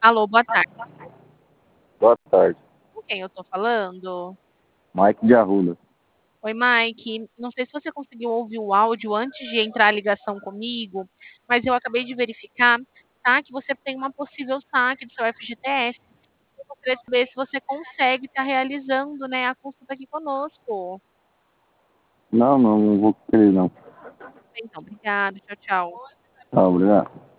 Alô, boa tarde. Boa tarde. Com quem eu tô falando? Mike de Arruda. Oi, Mike. Não sei se você conseguiu ouvir o áudio antes de entrar a ligação comigo, mas eu acabei de verificar, tá, que você tem uma possível saque do seu FGTS. Eu gostaria de saber se você consegue estar realizando, né, a consulta aqui conosco. Não vou querer não. Então, obrigada. Tchau, tchau. Tá, obrigado.